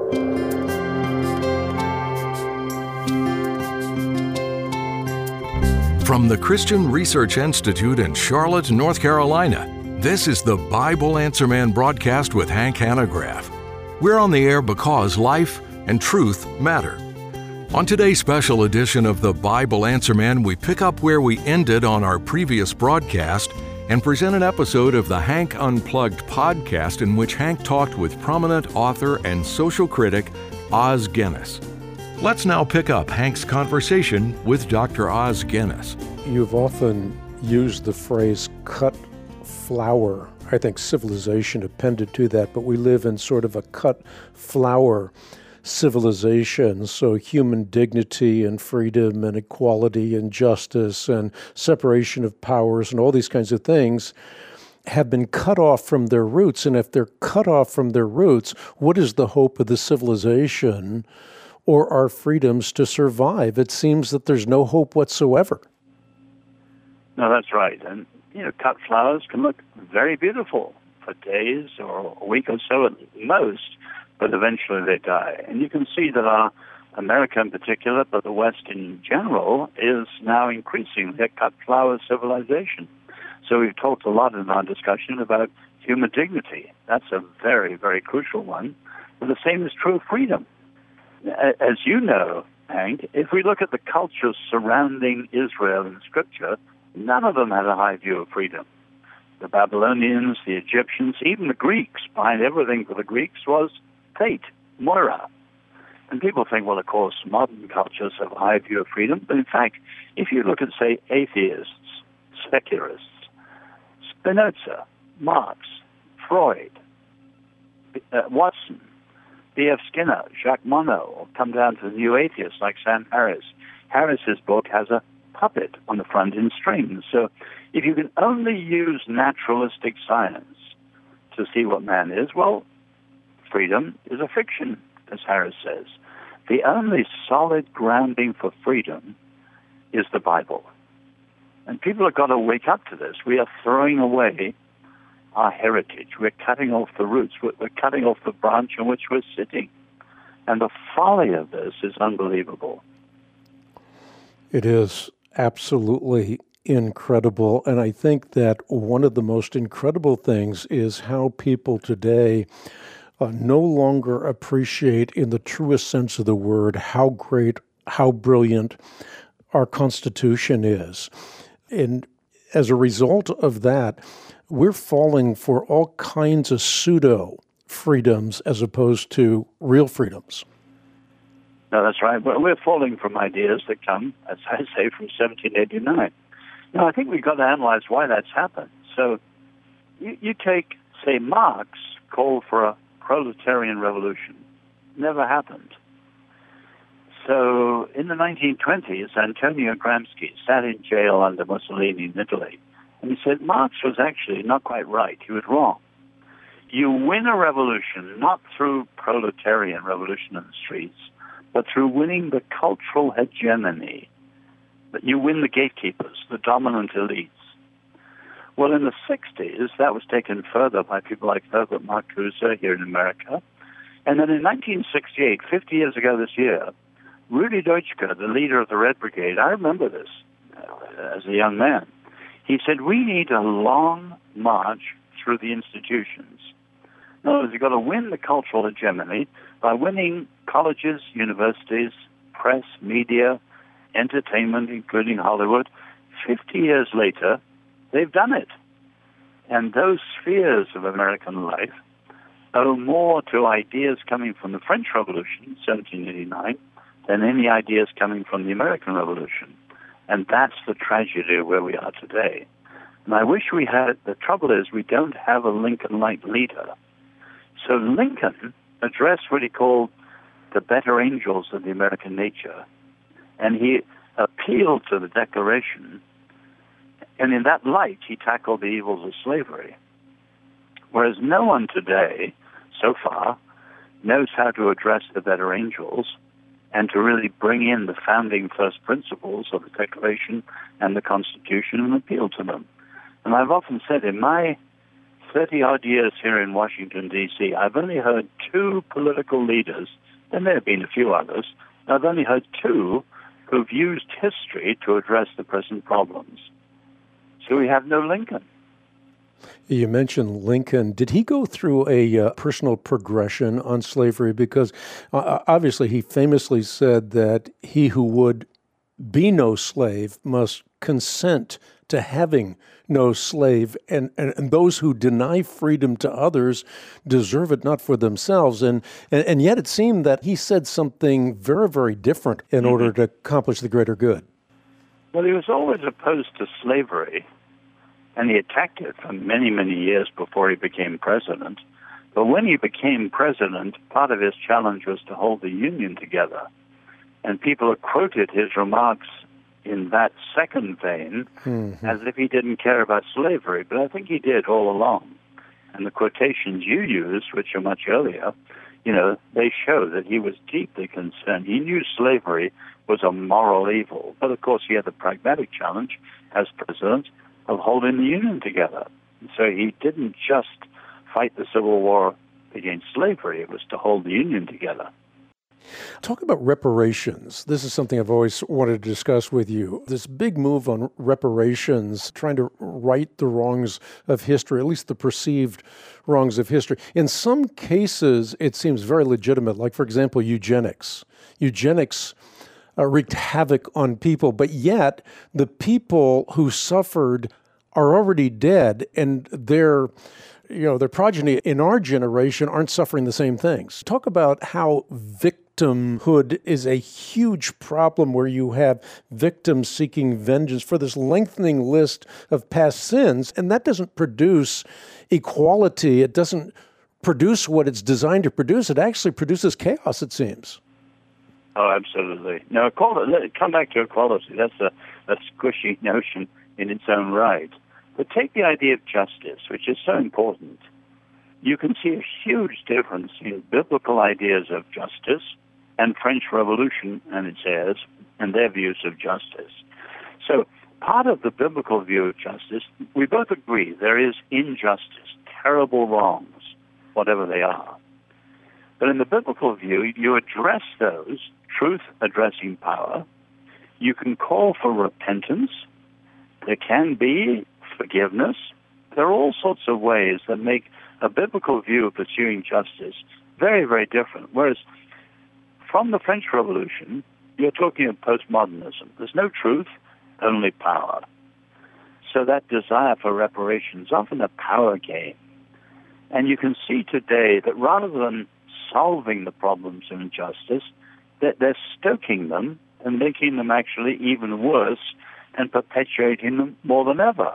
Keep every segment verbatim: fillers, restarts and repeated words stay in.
From the Christian Research Institute in Charlotte, North Carolina, this is the Bible Answer Man broadcast with Hank Hanegraaff. We're on the air because life and truth matter. On today's special edition of the Bible Answer Man, we pick up where we ended on our previous broadcast and present an episode of the Hank Unplugged podcast in which Hank talked with prominent author and social critic Os Guinness. Let's now pick up Hank's conversation with Doctor Os Guinness. You've often used the phrase cut flower. I think civilization appended to that, but we live in sort of a cut flower civilization. So human dignity and freedom and equality and justice and separation of powers and all these kinds of things have been cut off from their roots. And if they're cut off from their roots, what is the hope of the civilization or our freedoms to survive? It seems that there's no hope whatsoever. No, that's right. And, you know, cut flowers can look very beautiful for days or a week or so at most, but eventually they die. And you can see that our America in particular, but the West in general, is now increasing their cut flower civilization. So we've talked a lot in our discussion about human dignity. That's a very, very crucial one. But the same is true of freedom. As you know, Hank, if we look at the cultures surrounding Israel in Scripture, none of them had a high view of freedom. The Babylonians, the Egyptians, even the Greeks, behind everything for the Greeks was fate, moira. And people think, well, of course, modern cultures have a high view of freedom. But in fact, if you look at, say, atheists, secularists, Spinoza, Marx, Freud, uh, Watson, B F Skinner, Jacques Monod, or come down to the new atheists like Sam Harris. Harris's book has a puppet on the front in strings. So if you can only use naturalistic science to see what man is, well, freedom is a fiction, as Harris says. The only solid grounding for freedom is the Bible. And people have got to wake up to this. We are throwing away our heritage. We're cutting off the roots. We're, we're cutting off the branch on which we're sitting. And the folly of this is unbelievable. It is absolutely incredible. And I think that one of the most incredible things is how people today uh, no longer appreciate, in the truest sense of the word, how great, how brilliant our Constitution is. And as a result of that, we're falling for all kinds of pseudo-freedoms as opposed to real freedoms. No, that's right. Well, we're falling from ideas that come, as I say, from seventeen eighty-nine. Now, I think we've got to analyze why that's happened. So you, you take, say, Marx called for a proletarian revolution. Never happened. So in the nineteen twenties, Antonio Gramsci sat in jail under Mussolini in Italy. And he said Marx was actually not quite right. He was wrong. You win a revolution not through proletarian revolution in the streets, but through winning the cultural hegemony. But you win the gatekeepers, the dominant elites. Well, in the sixties, that was taken further by people like Herbert Marcuse here in America. And then in nineteen sixty-eight, fifty years ago this year, Rudi Dutschke, the leader of the Red Brigade, I remember this uh, as a young man. He said, we need a long march through the institutions. In other words, you've got to win the cultural hegemony by winning colleges, universities, press, media, entertainment, including Hollywood. Fifty years later, they've done it. And those spheres of American life owe more to ideas coming from the French Revolution, seventeen eighty-nine, than any ideas coming from the American Revolution. And that's the tragedy of where we are today. And I wish we had, the trouble is we don't have a Lincoln-like leader. So Lincoln addressed what he called the better angels of the American nature. And he appealed to the Declaration. And in that light, he tackled the evils of slavery. Whereas no one today, so far, knows how to address the better angels and to really bring in the founding first principles of the Declaration and the Constitution and appeal to them. And I've often said in my thirty-odd years here in Washington, D C, I've only heard two political leaders, and there have been a few others, I've only heard two who've used history to address the present problems. So we have no Lincoln. You mentioned Lincoln. Did he go through a uh, personal progression on slavery? Because uh, obviously he famously said that he who would be no slave must consent to having no slave, and, and, and those who deny freedom to others deserve it not for themselves. And, and, and yet it seemed that he said something very, very different in mm-hmm. order to accomplish the greater good. Well, he was always opposed to slavery, and he attacked it for many, many years before he became president. But when he became president, part of his challenge was to hold the Union together. And people have quoted his remarks in that second vein mm-hmm. as if he didn't care about slavery. But I think he did all along. And the quotations you used, which are much earlier, you know, they show that he was deeply concerned. He knew slavery was a moral evil. But of course, he had the pragmatic challenge as president of holding the Union together. So he didn't just fight the Civil War against slavery. It was to hold the Union together. Talk about reparations. This is something I've always wanted to discuss with you. This big move on reparations, trying to right the wrongs of history, at least the perceived wrongs of history. In some cases, it seems very legitimate, like, for example, eugenics. Eugenics uh, wreaked havoc on people, but yet the people who suffered are already dead, and their, you know, their progeny in our generation aren't suffering the same things. Talk about how victimhood is a huge problem, where you have victims seeking vengeance for this lengthening list of past sins, and that doesn't produce equality. It doesn't produce what it's designed to produce. It actually produces chaos, it seems. Oh, absolutely. Now, equality, come back to equality. That's a, a squishy notion in its own right. But take the idea of justice, which is so important. You can see a huge difference in biblical ideas of justice and French Revolution and its heirs and their views of justice. So part of the biblical view of justice, we both agree there is injustice, terrible wrongs, whatever they are. But in the biblical view, you address those, truth addressing power. You can call for repentance. There can be forgiveness. There are all sorts of ways that make a biblical view of pursuing justice very, very different. Whereas from the French Revolution, you're talking of postmodernism. There's no truth, only power. So that desire for reparations is often a power game. And you can see today that rather than solving the problems of injustice, that they're stoking them and making them actually even worse and perpetuating them more than ever.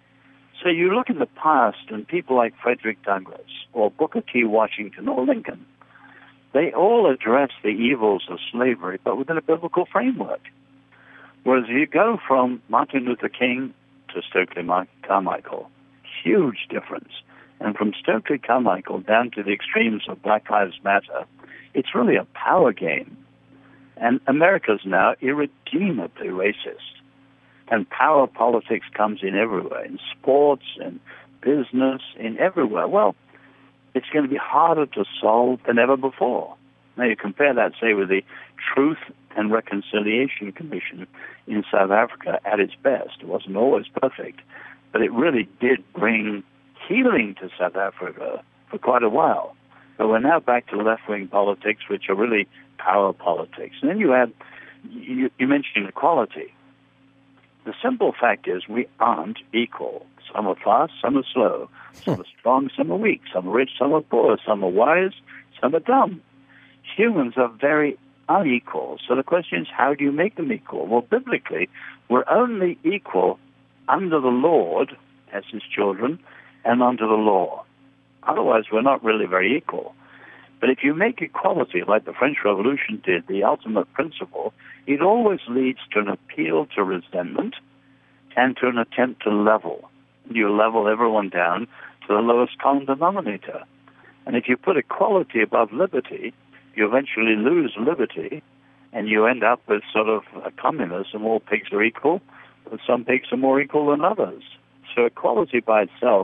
So you look in the past, and people like Frederick Douglass or Booker T. Washington or Lincoln, they all address the evils of slavery, but within a biblical framework. Whereas if you go from Martin Luther King to Stokely Carmichael, huge difference. And from Stokely Carmichael down to the extremes of Black Lives Matter, it's really a power game. And America's now irredeemably racist. And power politics comes in everywhere, in sports, in business, in everywhere. Well, it's going to be harder to solve than ever before. Now, you compare that, say, with the Truth and Reconciliation Commission in South Africa at its best. It wasn't always perfect, but it really did bring healing to South Africa for quite a while. But we're now back to left-wing politics, which are really power politics. And then you add, you, you mentioned equality. The simple fact is we aren't equal. Some are fast, some are slow. Some are strong, some are weak. Some are rich, some are poor. Some are wise, some are dumb. Humans are very unequal. So the question is, how do you make them equal? Well, biblically, we're only equal under the Lord as his children and under the law. Otherwise, we're not really very equal. But if you make equality, like the French Revolution did, the ultimate principle, it always leads to an appeal to resentment and to an attempt to level. You level everyone down to the lowest common denominator. And if you put equality above liberty, you eventually lose liberty, and you end up with sort of a communism. All pigs are equal, but some pigs are more equal than others. So equality by itself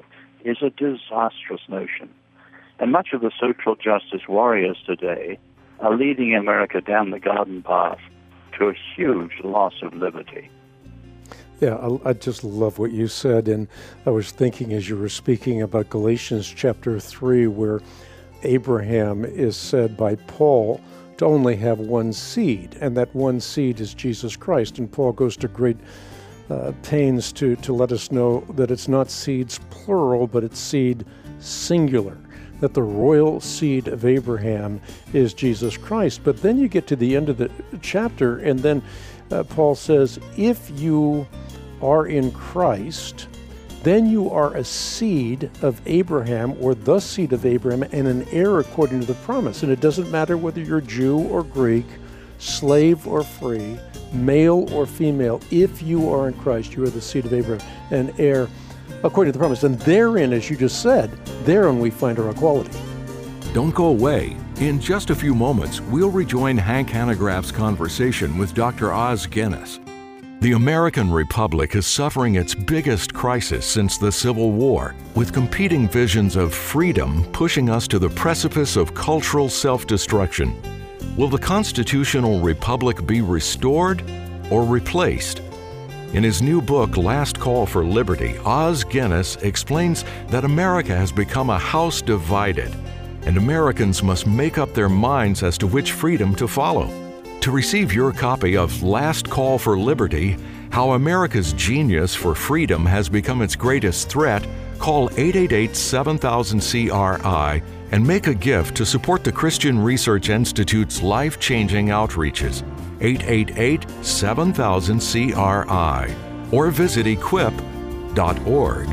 is a disastrous notion. And much of the social justice warriors today are leading America down the garden path to a huge loss of liberty. Yeah, I, I just love what you said. And I was thinking as you were speaking about Galatians chapter three, where Abraham is said by Paul to only have one seed, and that one seed is Jesus Christ. And Paul goes to great uh, pains to, to let us know that it's not seeds plural, but it's seed singular, that the royal seed of Abraham is Jesus Christ. But then you get to the end of the chapter, and then uh, Paul says, if you are in Christ, then you are a seed of Abraham, or the seed of Abraham, and an heir according to the promise. And it doesn't matter whether you're Jew or Greek, slave or free, male or female. If you are in Christ, you are the seed of Abraham, and heir according to the promise. And therein, as you just said, therein we find our equality. Don't go away. In just a few moments, we'll rejoin Hank Hanegraaff's conversation with Doctor Os Guinness. The American Republic is suffering its biggest crisis since the Civil War, with competing visions of freedom pushing us to the precipice of cultural self-destruction. Will the constitutional republic be restored or replaced? In his new book, Last Call for Liberty, Os Guinness explains that America has become a house divided, and Americans must make up their minds as to which freedom to follow. To receive your copy of Last Call for Liberty, How America's Genius for Freedom Has Become Its Greatest Threat, call eight eight eight, seven thousand, C R I and make a gift to support the Christian Research Institute's life-changing outreaches. eight eight eight, seven thousand, C R I or visit equip dot org.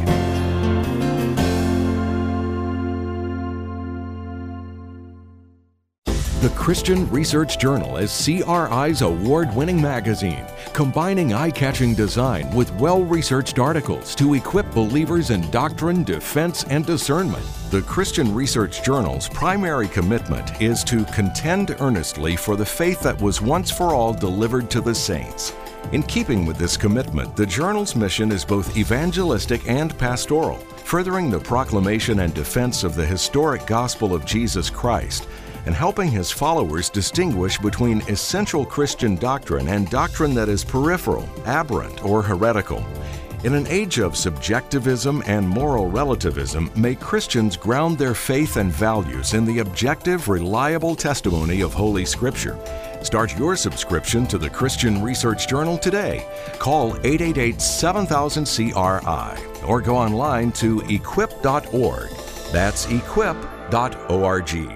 The Christian Research Journal is C R I's award-winning magazine, combining eye-catching design with well-researched articles to equip believers in doctrine, defense, and discernment. The Christian Research Journal's primary commitment is to contend earnestly for the faith that was once for all delivered to the saints. In keeping with this commitment, the journal's mission is both evangelistic and pastoral, furthering the proclamation and defense of the historic gospel of Jesus Christ, and helping his followers distinguish between essential Christian doctrine and doctrine that is peripheral, aberrant, or heretical. In an age of subjectivism and moral relativism, may Christians ground their faith and values in the objective, reliable testimony of Holy Scripture. Start your subscription to the Christian Research Journal today. Call eight eight eight, seven thousand, C R I or go online to equip dot org. That's equip dot org.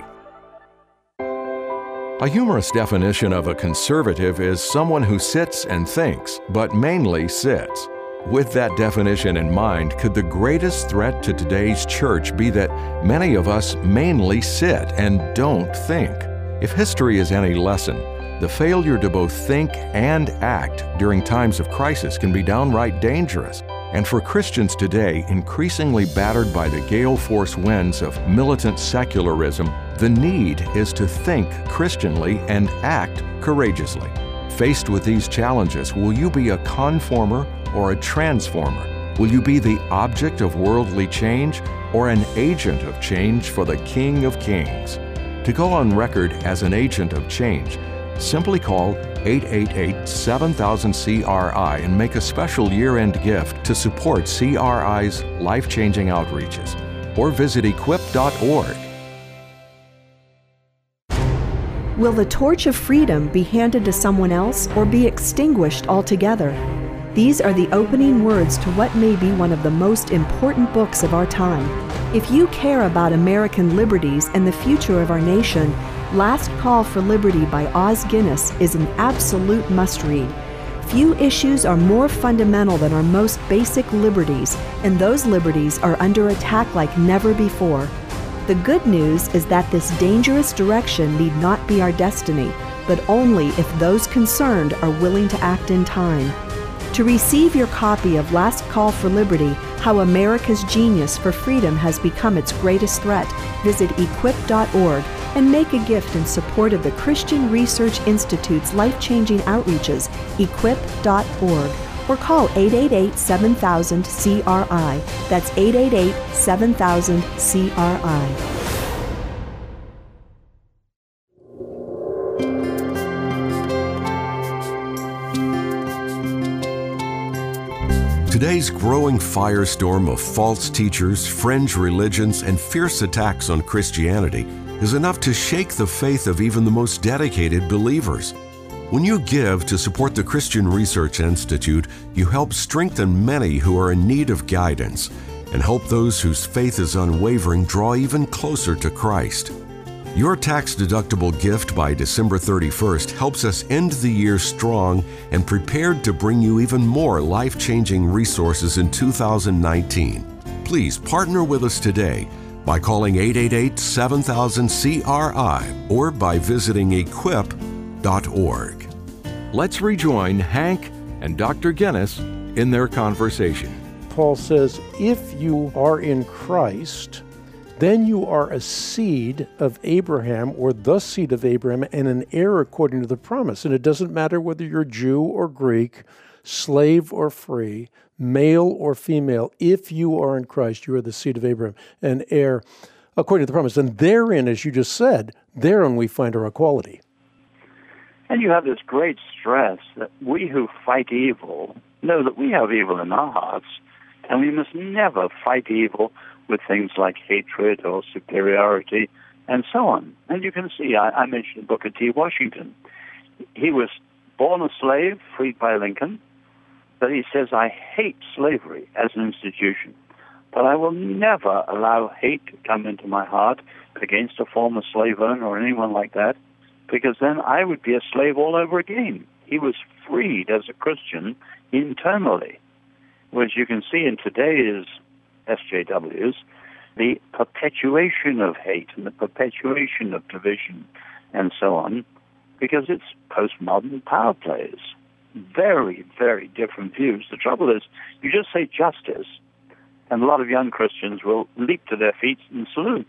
A humorous definition of a conservative is someone who sits and thinks, but mainly sits. With that definition in mind, could the greatest threat to today's church be that many of us mainly sit and don't think? If history is any lesson, the failure to both think and act during times of crisis can be downright dangerous. And for Christians today, increasingly battered by the gale force winds of militant secularism, the need is to think Christianly and act courageously. Faced with these challenges, will you be a conformer or a transformer? Will you be the object of worldly change or an agent of change for the King of Kings? To go on record as an agent of change, simply call eight eight eight, seven thousand, C R I and make a special year-end gift to support C R I's life-changing outreaches. Or visit equip dot org. Will the torch of freedom be handed to someone else or be extinguished altogether? These are the opening words to what may be one of the most important books of our time. If you care about American liberties and the future of our nation, Last Call for Liberty by Os Guinness is an absolute must-read. Few issues are more fundamental than our most basic liberties, and those liberties are under attack like never before. The good news is that this dangerous direction need not be our destiny, but only if those concerned are willing to act in time. To receive your copy of Last Call for Liberty, How America's Genius for Freedom Has Become Its Greatest Threat, visit equip dot org and make a gift in support of the Christian Research Institute's life-changing outreaches, equip dot org. or call eight eight eight, seven thousand, C R I. That's eight eight eight, seven thousand, C R I. Today's growing firestorm of false teachers, fringe religions, and fierce attacks on Christianity is enough to shake the faith of even the most dedicated believers. When you give to support the Christian Research Institute, you help strengthen many who are in need of guidance and help those whose faith is unwavering draw even closer to Christ. Your tax-deductible gift by December thirty-first helps us end the year strong and prepared to bring you even more life-changing resources in two thousand nineteen. Please partner with us today by calling eight eight eight, seven thousand, C R I or by visiting equip dot org. Let's rejoin Hank and Doctor Guinness in their conversation. Paul says, if you are in Christ, then you are a seed of Abraham, or the seed of Abraham, and an heir according to the promise. And it doesn't matter whether you're Jew or Greek, slave or free, male or female. If you are in Christ, you are the seed of Abraham, and heir according to the promise. And therein, as you just said, therein we find our equality. And you have this great stress that we who fight evil know that we have evil in our hearts, and we must never fight evil with things like hatred or superiority and so on. And you can see, I, I mentioned Booker T. Washington. He was born a slave, freed by Lincoln, but he says, I hate slavery as an institution, but I will never allow hate to come into my heart against a former slave owner or anyone like that, because then I would be a slave all over again. He was freed as a Christian internally, which you can see in today's S J Ws, the perpetuation of hate and the perpetuation of division and so on, because it's postmodern power plays. Very, very different views. The trouble is, you just say justice, and a lot of young Christians will leap to their feet and salute,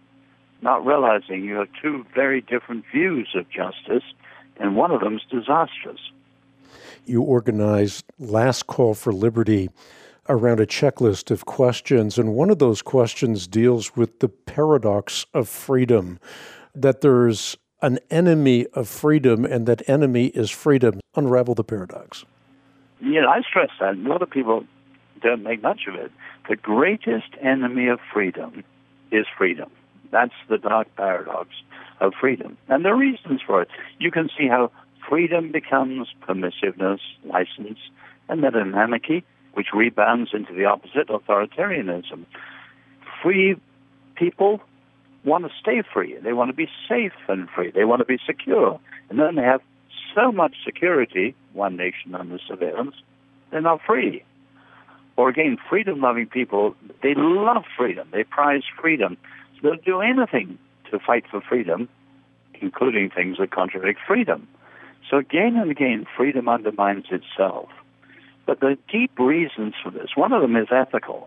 not realizing you have two very different views of justice, and one of them is disastrous. You organized Last Call for Liberty around a checklist of questions, and one of those questions deals with the paradox of freedom, that there's an enemy of freedom, and that enemy is freedom. Unravel the paradox. Yeah, I stress that. A lot of people don't make much of it. The greatest enemy of freedom is freedom. That's the dark paradox of freedom. And there are reasons for it. You can see how freedom becomes permissiveness, license, and then anarchy, which rebounds into the opposite, authoritarianism. Free people want to stay free. They want to be safe and free. They want to be secure. And then they have so much security, one nation under surveillance, they're not free. Or again, freedom-loving people, they love freedom. They prize freedom. So they'll do anything to fight for freedom, including things that contradict freedom. So again and again, freedom undermines itself. But the deep reasons for this, one of them is ethical.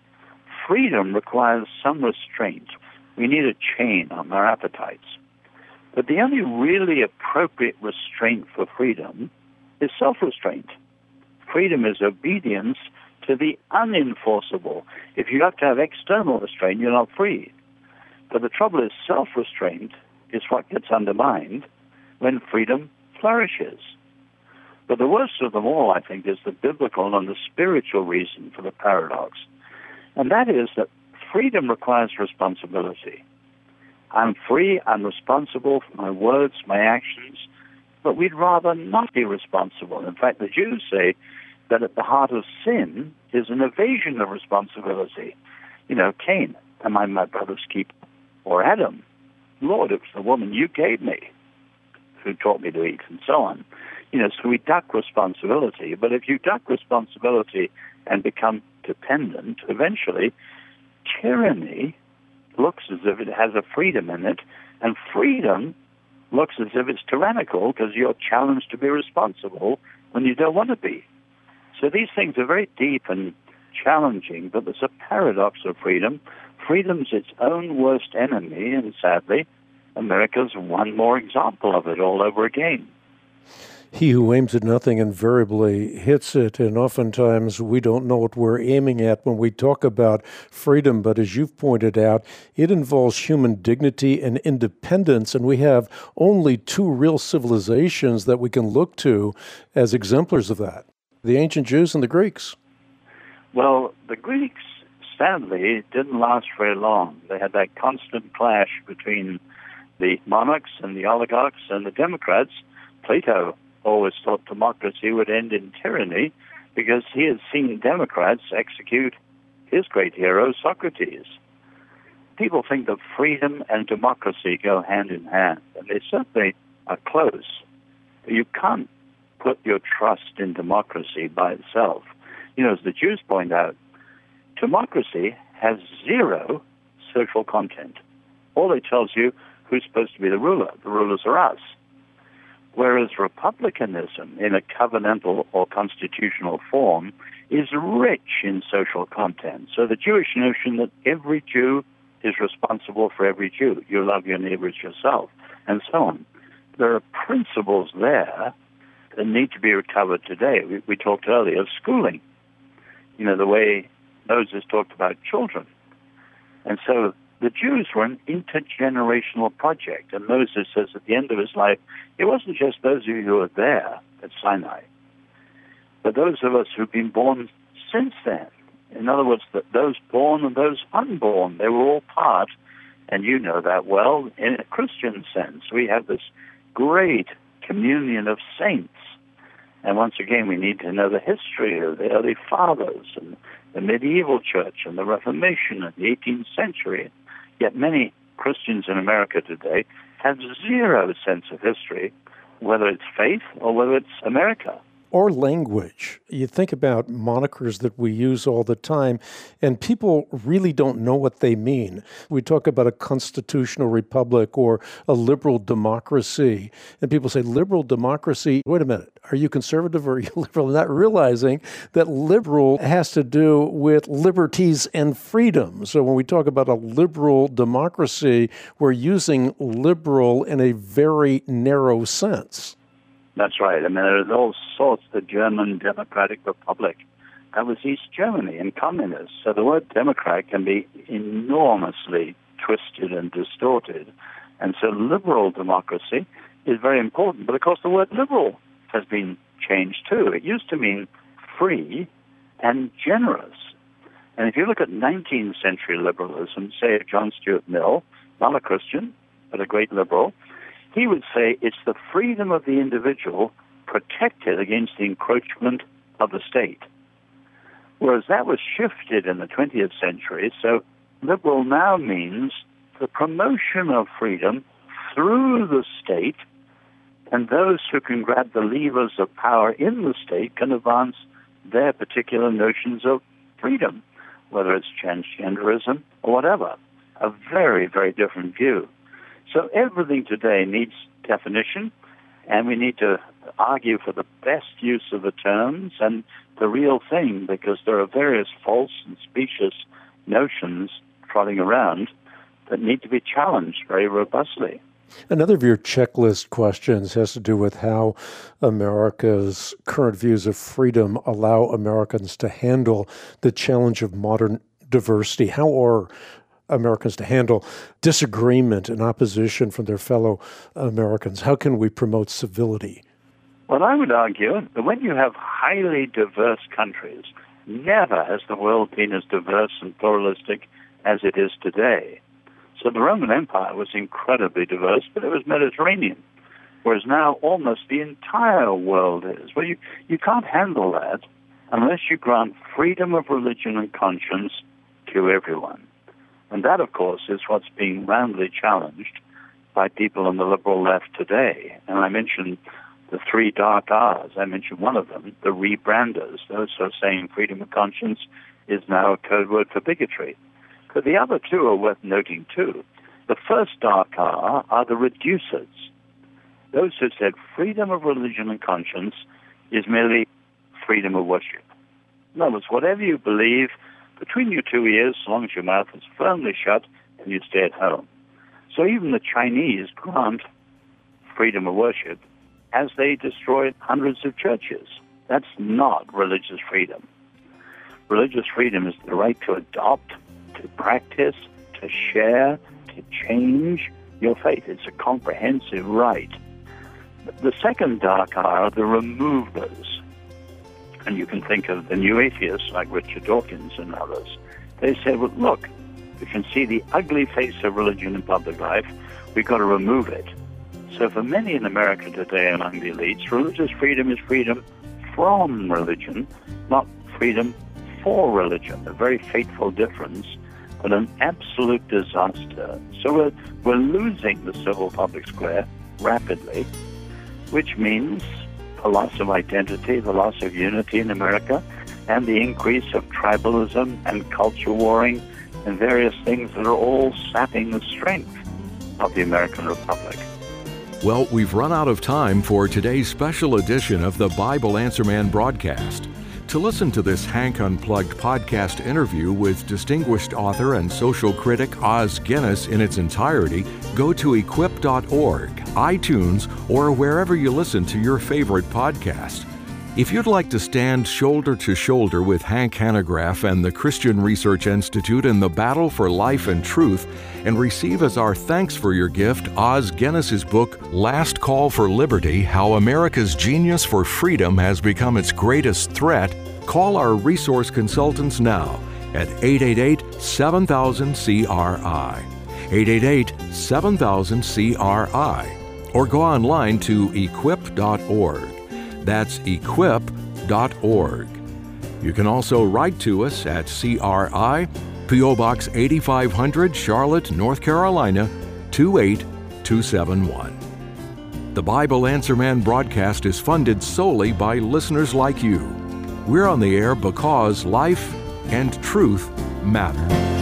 Freedom requires some restraint. We need a chain on our appetites. But the only really appropriate restraint for freedom is self-restraint. Freedom is obedience to the unenforceable. If you have to have external restraint, you're not free. But the trouble is, self-restraint is what gets undermined when freedom flourishes. But the worst of them all, I think, is the biblical and the spiritual reason for the paradox. And that is that freedom requires responsibility. I'm free, I'm responsible for my words, my actions, but we'd rather not be responsible. In fact, the Jews say that at the heart of sin is an evasion of responsibility. You know, Cain, am I my brother's keeper? Or Adam, Lord, it was the woman you gave me who taught me to eat, and so on. You know, so we duck responsibility. But if you duck responsibility and become dependent, eventually tyranny looks as if it has a freedom in it, and freedom looks as if it's tyrannical because you're challenged to be responsible when you don't want to be. So these things are very deep and challenging, but there's a paradox of freedom. Freedom's its own worst enemy, and sadly, America's one more example of it all over again. He who aims at nothing invariably hits it, and oftentimes we don't know what we're aiming at when we talk about freedom. But as you've pointed out, it involves human dignity and independence, and we have only two real civilizations that we can look to as exemplars of that, the ancient Jews and the Greeks. Well, the Greeks, sadly, didn't last very long. They had that constant clash between the monarchs and the oligarchs and the democrats. Plato always thought democracy would end in tyranny because he had seen democrats execute his great hero, Socrates. People think that freedom and democracy go hand in hand, and they certainly are close. But you can't put your trust in democracy by itself. You know, as the Jews point out, democracy has zero social content. All it tells you who's supposed to be the ruler. The rulers are us. Whereas republicanism, in a covenantal or constitutional form, is rich in social content. So the Jewish notion that every Jew is responsible for every Jew, you love your neighbor as yourself, and so on. There are principles there that need to be recovered today. We, we talked earlier of schooling, you know, the way Moses talked about children. And so the Jews were an intergenerational project, and Moses says at the end of his life, it wasn't just those of you who were there at Sinai, but those of us who've been born since then. In other words, that those born and those unborn, they were all part, and you know that well, in a Christian sense. We have this great communion of saints. And once again, we need to know the history of the early fathers and the medieval church and the Reformation and the eighteenth century. Yet many Christians in America today have zero sense of history, whether it's faith or whether it's America. Or language. You think about monikers that we use all the time, and people really don't know what they mean. We talk about a constitutional republic or a liberal democracy, and people say, liberal democracy, wait a minute, are you conservative or are you liberal? Not realizing that liberal has to do with liberties and freedom. So when we talk about a liberal democracy, we're using liberal in a very narrow sense. That's right. I mean, there's all sorts. The German Democratic Republic, that was East Germany and communist. So the word Democrat can be enormously twisted and distorted. And so liberal democracy is very important. But of course, the word liberal has been changed too. It used to mean free and generous. And if you look at nineteenth century liberalism, say John Stuart Mill, not a Christian, but a great liberal, he would say it's the freedom of the individual protected against the encroachment of the state. Whereas that was shifted in the twentieth century, so liberal now means the promotion of freedom through the state, and those who can grab the levers of power in the state can advance their particular notions of freedom, whether it's transgenderism or whatever. A very, very different view. So everything today needs definition, and we need to argue for the best use of the terms and the real thing, because there are various false and specious notions trotting around that need to be challenged very robustly. Another of your checklist questions has to do with how America's current views of freedom allow Americans to handle the challenge of modern diversity. How are Americans to handle disagreement and opposition from their fellow Americans? How can we promote civility? Well, I would argue that when you have highly diverse countries, never has the world been as diverse and pluralistic as it is today. So the Roman Empire was incredibly diverse, but it was Mediterranean, whereas now almost the entire world is. Well, you, you can't handle that unless you grant freedom of religion and conscience to everyone. And that, of course, is what's being roundly challenged by people on the liberal left today. And I mentioned the three dark R's. I mentioned one of them, the rebranders, those who are saying freedom of conscience is now a code word for bigotry. But the other two are worth noting, too. The first dark R are the reducers, those who said freedom of religion and conscience is merely freedom of worship. In other words, whatever you believe, between your two ears, as long as your mouth is firmly shut and you stay at home. So even the Chinese grant freedom of worship as they destroyed hundreds of churches. That's not religious freedom. Religious freedom is the right to adopt, to practice, to share, to change your faith. It's a comprehensive right. The second dark hour are the removers. And you can think of the new atheists like Richard Dawkins and others. They say, well, look, we can see the ugly face of religion in public life. We've got to remove it. So for many in America today among the elites, religious freedom is freedom from religion, not freedom for religion. A very fateful difference, but an absolute disaster. So we're, we're losing the civil public square rapidly, which means the loss of identity, the loss of unity in America, and the increase of tribalism and culture warring and various things that are all sapping the strength of the American Republic. Well, we've run out of time for today's special edition of the Bible Answer Man broadcast. To listen to this Hank Unplugged podcast interview with distinguished author and social critic Os Guinness in its entirety, go to equip dot org, iTunes, or wherever you listen to your favorite podcast. If you'd like to stand shoulder to shoulder with Hank Hanegraaff and the Christian Research Institute in the battle for life and truth, and receive as our thanks for your gift Os Guinness's book, Last Call for Liberty, How America's Genius for Freedom Has Become Its Greatest Threat, call our resource consultants now at eight eight eight, seven thousand, C R I, eight eight eight, seven thousand, C R I, or go online to equip dot org. That's equip dot org. You can also write to us at C R I, P O Box eighty-five hundred, Charlotte, North Carolina, two eight two seven one. The Bible Answer Man broadcast is funded solely by listeners like you. We're on the air because life and truth matter.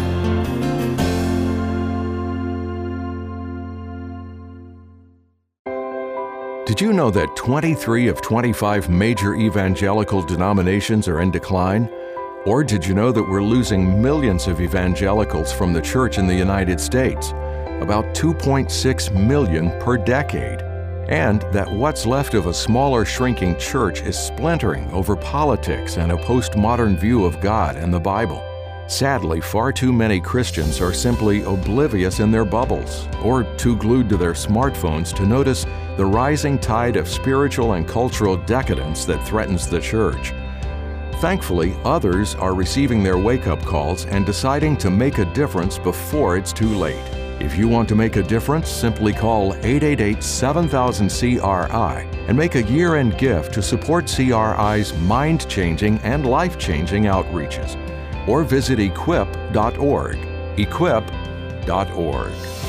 Did you know that twenty-three of twenty-five major evangelical denominations are in decline? Or did you know that we're losing millions of evangelicals from the church in the United States? About two point six million per decade. And that what's left of a smaller, shrinking church is splintering over politics and a postmodern view of God and the Bible. Sadly, far too many Christians are simply oblivious in their bubbles, or too glued to their smartphones to notice the rising tide of spiritual and cultural decadence that threatens the church. Thankfully, others are receiving their wake-up calls and deciding to make a difference before it's too late. If you want to make a difference, simply call eight eight eight, seven thousand, C R I and make a year-end gift to support C R I's mind-changing and life-changing outreaches. Or visit equip dot org, equip dot org.